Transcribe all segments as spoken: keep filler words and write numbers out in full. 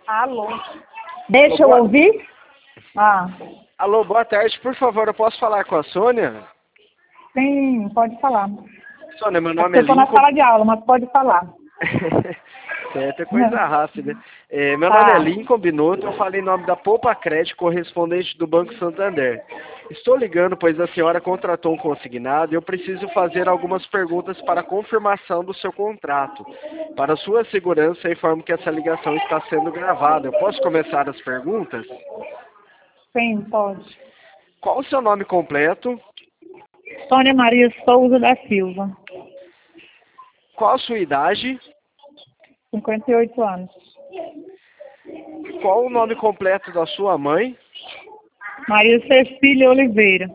Alô. Deixa Alô, eu boa... ouvir? Ah, Alô, boa tarde. Por favor, eu posso falar com a Sônia? sim, pode falar. Sônia, meu É nome porque é eu estou na Lincoln. sala de aula, mas pode falar. Certo, é coisa rápida. É, meu nome é Tá. Lincoln Binotto, eu falo em nome da Poupa Crédito, correspondente do Banco Santander. Estou ligando, pois a senhora contratou um consignado e eu preciso fazer algumas perguntas para confirmação do seu contrato. Para sua segurança, informo que essa ligação está sendo gravada. Eu posso começar as perguntas? Sim, pode. Qual o seu nome completo? Sônia Maria Souza da Silva, Qual a sua idade? cinquenta e oito anos. Qual o nome completo da sua mãe? Maria Cecília Oliveira,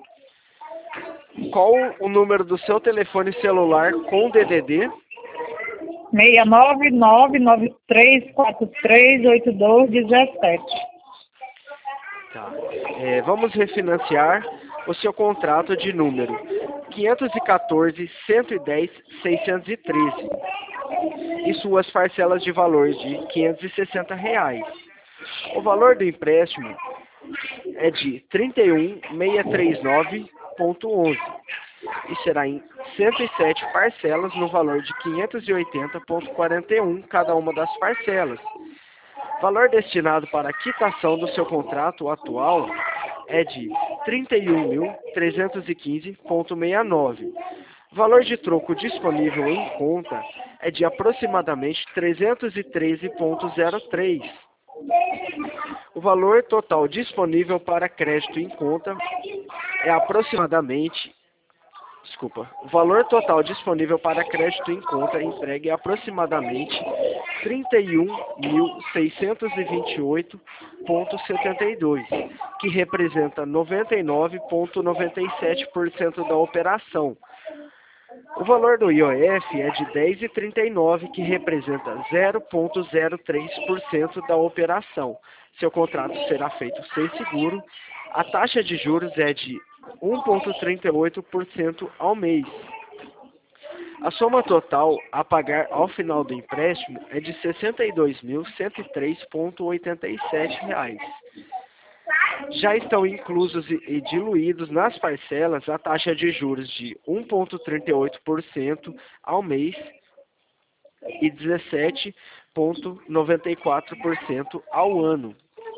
Qual o número do seu telefone celular com D D D? seis nove nove nove três quatro três oito dois um sete. Tá. É, vamos refinanciar o seu contrato de número quinhentos e quatorze, cento e dez, seiscentos e treze e suas parcelas de valor de quinhentos e sessenta reais. O valor do empréstimo é de trinta e um mil seiscentos e trinta e nove vírgula onze e será em cento e sete parcelas no valor de quinhentos e oitenta vírgula quarenta e um cada uma das parcelas. Valor destinado para a quitação do seu contrato atual é de trinta e um mil trezentos e quinze vírgula sessenta e nove. Valor de troco disponível em conta é de aproximadamente trezentos e treze vírgula zero três. O valor total disponível para crédito em conta é aproximadamente Desculpa. O valor total disponível para crédito em conta entregue é aproximadamente trinta e um mil seiscentos e vinte e oito vírgula setenta e dois, que representa noventa e nove vírgula noventa e sete por cento da operação. O valor do I O F é de dez vírgula trinta e nove, que representa zero vírgula zero três por cento da operação. Seu contrato será feito sem seguro. A taxa de juros é de um vírgula trinta e oito por cento ao mês. A soma total a pagar ao final do empréstimo é de sessenta e dois mil cento e três vírgula oitenta e sete reais. Já estão inclusos e diluídos nas parcelas a taxa de juros de um vírgula trinta e oito por cento ao mês e dezessete vírgula noventa e quatro por cento ao ano.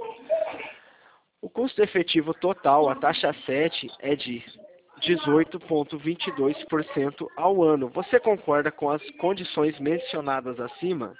O custo efetivo total, a taxa sete, é de dezoito vírgula vinte e dois por cento ao ano. Você concorda com as condições mencionadas acima?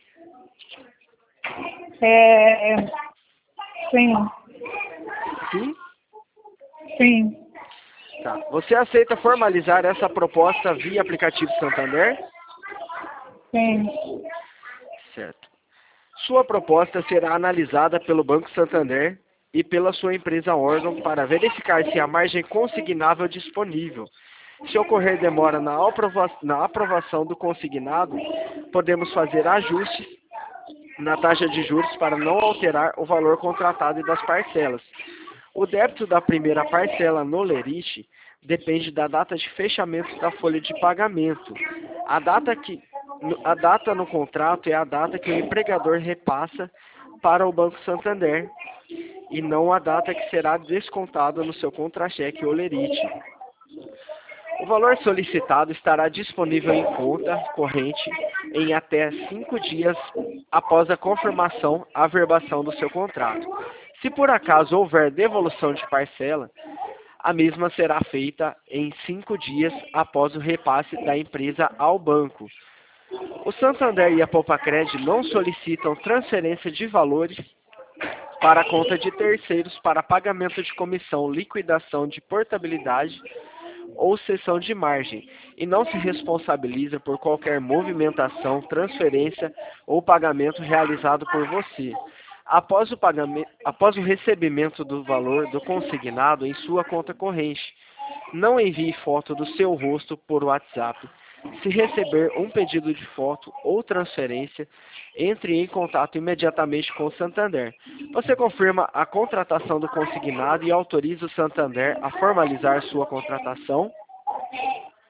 É, sim, Sim? sim, Tá. Você aceita formalizar essa proposta via aplicativo Santander? sim. Certo. Sua proposta será analisada pelo Banco Santander e pela sua empresa órgão para verificar se há margem consignável disponível. Se ocorrer demora na aprova- na aprovação do consignado, podemos fazer ajustes na taxa de juros para não alterar o valor contratado e das parcelas. O débito da primeira parcela no lerite depende da data de fechamento da folha de pagamento. A data, que, a data no contrato é a data que o empregador repassa para o Banco Santander e não a data que será descontada no seu contra-cheque ou lerite. O valor solicitado estará disponível em conta corrente em até cinco dias após a confirmação, averbação do seu contrato. Se por acaso houver devolução de parcela, a mesma será feita em cinco dias após o repasse da empresa ao banco. O Santander e a Poupacred não solicitam transferência de valores para a conta de terceiros para pagamento de comissão, liquidação de portabilidade ou cessão de margem, e não se responsabiliza por qualquer movimentação, transferência ou pagamento realizado por você. Após o, pagamento, após o recebimento do valor do consignado em sua conta corrente, não envie foto do seu rosto por WhatsApp. Se receber um pedido de foto ou transferência, entre em contato imediatamente com o Santander. Você confirma a contratação do consignado e autoriza o Santander a formalizar sua contratação?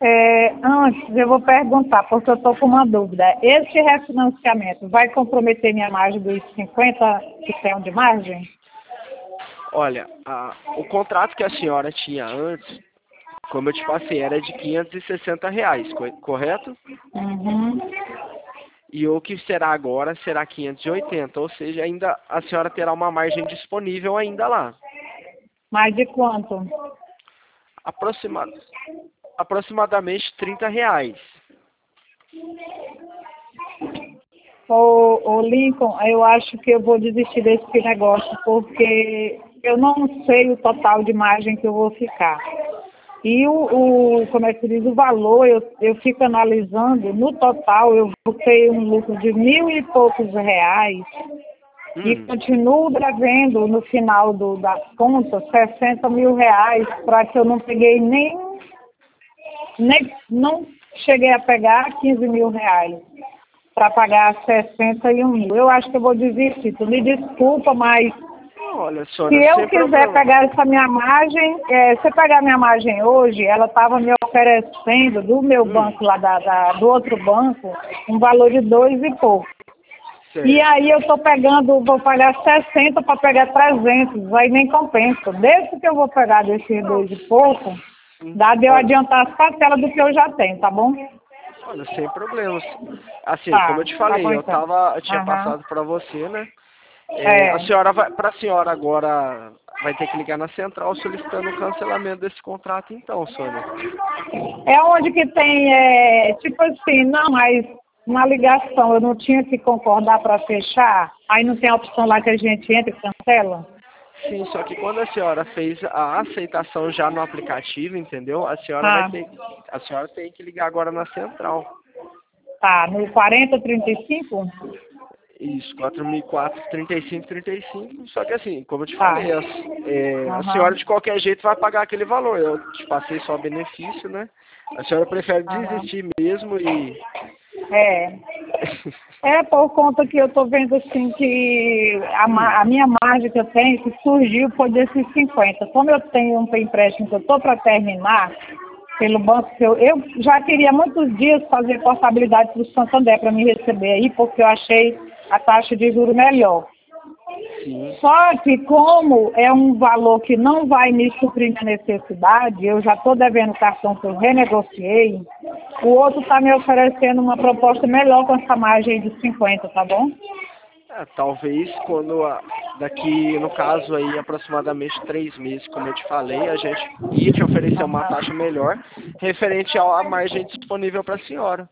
É, antes, eu vou perguntar, porque eu estou com uma dúvida. Esse refinanciamento vai comprometer minha margem dos cinquenta que tem de margem? Olha, a, o contrato que a senhora tinha antes, como eu te passei, era de quinhentos e sessenta reais, co- correto? Uhum. E o que será agora será quinhentos e oitenta, ou seja, ainda a senhora terá uma margem disponível ainda lá. Mais de quanto? Aproxima, aproximadamente trinta reais. Ô, ô Lincoln, eu acho que eu vou desistir desse negócio, porque eu não sei o total de margem que eu vou ficar. E o, o como é que se diz, o valor, eu, eu fico analisando, no total eu vou ter um lucro de mil e poucos reais e Hum, continuo devendo no final do, das contas sessenta mil reais para que eu não peguei nem, nem, não cheguei a pegar quinze mil reais para pagar sessenta e um mil. Eu acho que eu vou desistir. Tu me desculpa, mas olha, se Sônia, eu sem quiser problema. pegar essa minha margem, é, se eu pegar a minha margem hoje, ela estava me oferecendo do meu Hum, banco lá, da, da- do outro banco, um valor de dois e pouco. E certo. aí eu estou pegando, vou pagar sessenta para pegar trezentos, aí nem compensa. Desde que eu vou pegar desses Não, dois e pouco, hum, dá de eu olha, adiantar as parcelas do que eu já tenho, tá bom? olha, sem problemas. Assim, como Tá, eu te tá falei, bom eu então. tava, eu tinha Aham. passado para você, né? É, a É. senhora vai, para a senhora agora vai ter que ligar na central solicitando o cancelamento desse contrato, então, Sônia. É onde que tem, é, tipo assim, não, mas na ligação eu não tinha que concordar para fechar, aí não tem a opção lá que a gente entra e cancela? Sim, só que quando a senhora fez a aceitação já no aplicativo, entendeu? A senhora vai Ah, ter, a senhora tem que ligar agora na central. tá, no quarenta trinta e cinco. Isso, quatro mil e quatro, trinta e cinco, trinta e cinco. Só que assim, como eu te Tá, falei, a, é, a aham, senhora de qualquer jeito vai pagar aquele valor. Eu te passei só benefício, né? A senhora prefere aham, desistir mesmo e. é. É por conta que eu estou vendo assim que a, Hum, ma- a minha margem que eu tenho, que surgiu foi desses cinquenta. Como eu tenho um empréstimo que eu estou para terminar, pelo banco que eu, eu já queria há muitos dias fazer portabilidade para o Santander para me receber aí, porque eu achei a taxa de juros melhor. sim. Só que como é um valor que não vai me suprir minha necessidade, eu já estou devendo o cartão que eu renegociei, o outro está me oferecendo uma proposta melhor com essa margem de cinquenta, tá bom? É, talvez quando a- daqui, no caso aí, aproximadamente três meses, como eu te falei, a gente ia te oferecer uma Aham. taxa melhor referente à margem disponível para a senhora.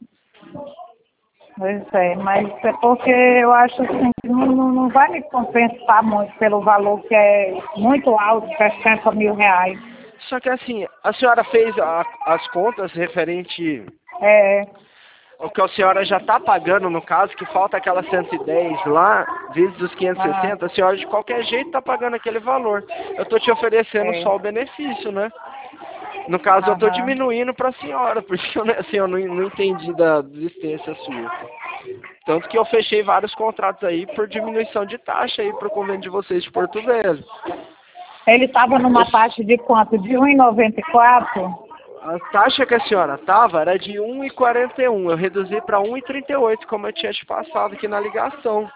Pois é, mas é porque eu acho assim que não, não, não vai me compensar muito pelo valor que é muito alto, sessenta mil reais. Só que assim, a senhora fez a- as contas referente É, ao que a senhora já está pagando, no caso, que falta aquela cento e dez lá, vezes os quinhentos e ah, sessenta, a senhora de qualquer jeito está pagando aquele valor. Eu estou te oferecendo é, só o benefício, né? No caso, eu estou aham. diminuindo para a senhora, porque eu, né, assim, eu não, não entendi da existência sua. Tanto que eu fechei vários contratos aí por diminuição de taxa aí para o convênio de vocês de Porto Velho. Ele estava Eu, numa taxa de quanto? De um e noventa e quatro? a taxa que a senhora tava era de um e quarenta e um. Eu reduzi para um e trinta e oito, como eu tinha te passado aqui na ligação.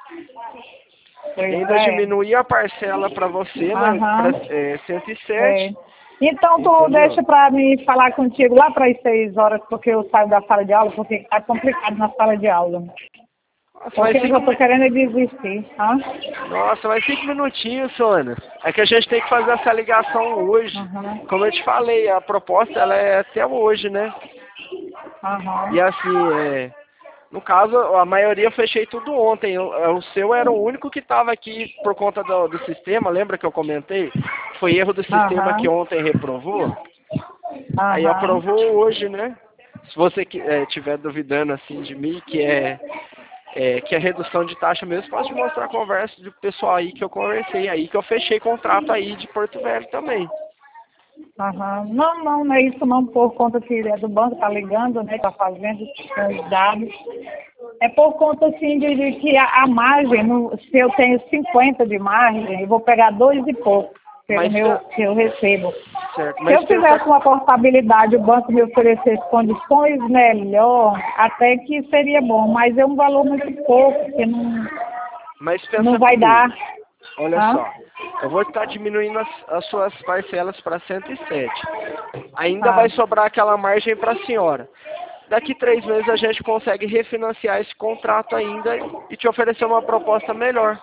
E Pois ainda é. diminuí a parcela para você, né, para Aham. é, cento e É. sete, Então tu entendeu? deixa para mim falar contigo lá para as seis horas, porque eu saio da sala de aula, porque está complicado na sala de aula. Nossa, Porque mais eu já cinco, estou mi- querendo desistir, tá? Nossa, mais cinco minutinhos, Sônia. É que a gente tem que fazer essa ligação hoje. Aham. Como eu te falei, a proposta ela é até hoje, né? Aham. E assim, é, no caso, a maioria eu fechei tudo ontem. O, o seu era o único que estava aqui por conta do, do sistema. Lembra que eu comentei? Foi erro do sistema que Aham. ontem reprovou. Aí Aham. aprovou hoje, né? Se você estiver duvidando assim de mim, que é, é que é redução de taxa mesmo, posso te mostrar a conversa do pessoal aí que eu conversei aí, que eu fechei contrato aí de Porto Velho também. Aham. Não, não, não é isso não, por conta que é do banco, tá ligando, né? Tá fazendo os dados. É por conta assim de, de que a, a margem, no- se eu tenho cinquenta de margem, eu vou pegar dois e pouco. pelo Mas, meu pe- que eu recebo. certo, Se eu mas fizesse pensa, uma portabilidade, o banco me oferecesse condições melhor, até que seria bom, mas é um valor muito pouco, que não, mas não pensa vai dar. comigo. Olha Hã? só, eu vou estar diminuindo as, as suas parcelas para cento e sete. Ainda Ah, vai sobrar aquela margem para a senhora. Daqui três meses a gente consegue refinanciar esse contrato ainda e te oferecer uma proposta melhor.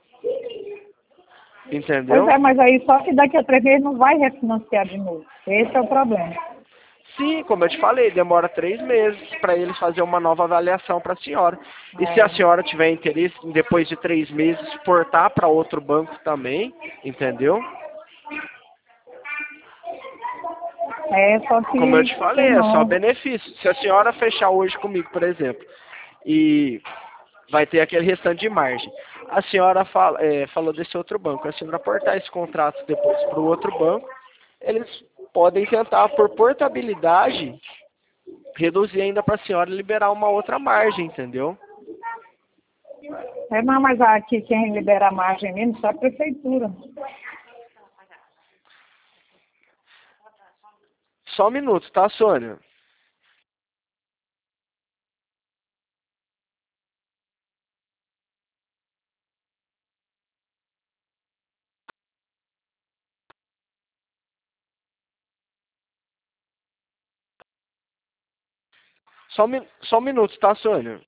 pois Entendeu? é, mas aí só que daqui a três meses não vai refinanciar de novo. Esse é o problema. Sim, como eu te falei, demora três meses para eles fazer uma nova avaliação para a senhora. E se a É, senhora tiver interesse em, depois de três meses, exportar para outro banco também, entendeu? é só Como eu que, te sei falei, é só não. benefício. Se a senhora fechar hoje comigo, por exemplo, e vai ter aquele restante de margem. A senhora fala, é, falou desse outro banco. A senhora aportar esse contrato depois para o outro banco, eles podem tentar, por portabilidade, reduzir ainda para a senhora liberar uma outra margem, entendeu? É, não, mas aqui quem libera a margem mesmo só a prefeitura. Só um minuto, tá, Sônia? Só um, mi- só um minuto, tá, Sônia?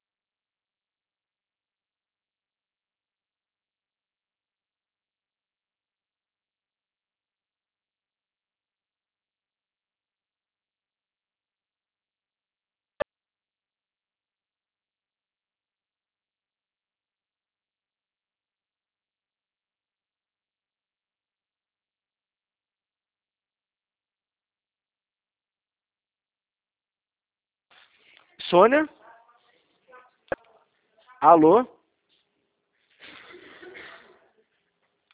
Sônia? Alô?